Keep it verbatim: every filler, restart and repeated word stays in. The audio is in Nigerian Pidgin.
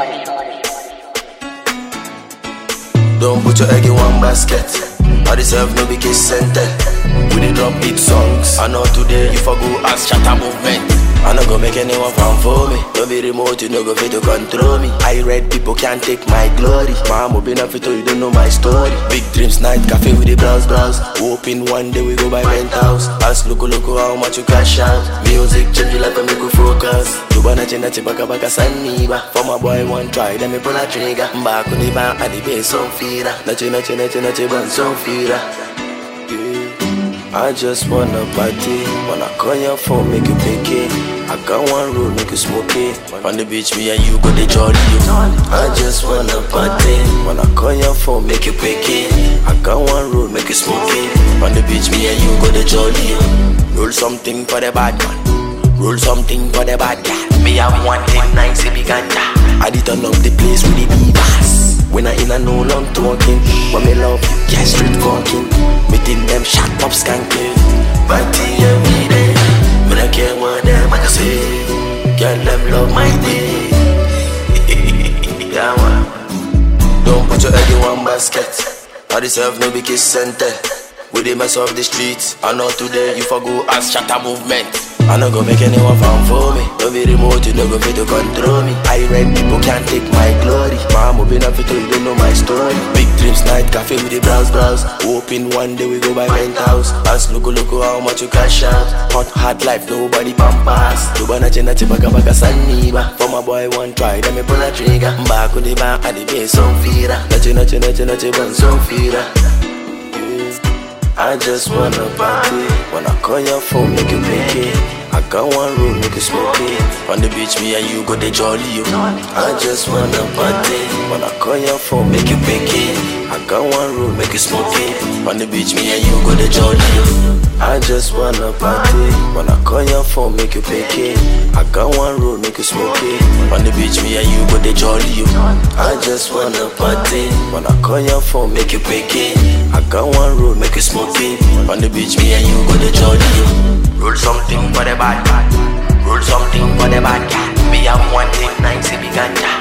Don't put your egg in one basket. I deserve no big center. We dey drop beat songs. I know today if I go ask Shatta Movement, I no go make anyone fan for me. Don't be remote, you no go fit to control me. I read people can't take my glory. Mama been a fit, you don't know my story. Big dreams, night cafe with the blouse blouse. Hoping one day we go buy penthouse. Ask loco loco how much you cash out. Music change your life and make you focus. You wanna change that baka baka saniba. For my boy one try, let me pull a trigger. Back on the bar at the base some feeder. Nachi nachi nachi nachi ban some feeder. I just wanna party. Wanna call your phone, make you pick it. I got one rule, make you smoke it. On the beach, me and you go the jolly. I just wanna party. Wanna call your phone, make you pick it. I got one rule, make you smoke it. On the beach, me and you go the jolly. Roll something for the bad man. Roll something for the bad guy. Me have one thing nice, big ganja. I did turn up the place with the divas. When I in a no long talking, when me love you, get straight fucking. Meeting them shot up skanking. Party every day. Me don't care what them I can say. Girl them love my day. Yeah man. Don't put your egg in one basket. I deserve no big center. We dey mess up the streets. I know today if I go ask Shatta Movement, I no go make anyone fan for me. Don't be remote, you no go fit to control me. I read people can't take my glory. Mama been a fit, you don't know my story. Big dreams, night cafe with the brows brows. Hoping one day we go buy penthouse. Ask loco loco how much you cash out. Hot hard life, nobody pampas. You wanna change that baka baka saniba. For my boy one try, let me pull a trigger. Back on the bar at the base some feeder. Nachi nachi nachi nachi ban some feeder. I just wanna party. Wanna call your phone, make you pick it. I got one room, make you smoke it. On the beach, me and you go the jolly. Yo. I just wanna party. Wanna call your phone, make you pick it. I got one room, make you smoke it. On the beach, me and you go the jolly. Yo. I just wanna party. Wanna call your phone, make you pick it. I got one room, make you smoke it. On the beach, me and you go the jolly. Yo. I just wanna party. Wanna call your phone, make you pick it. I got one room, make you smoke it. On the beach, me and you go the jolly. Yo. Roll something for the bad man. Roll something for the bad guy. Me have one thing nice, big ganja.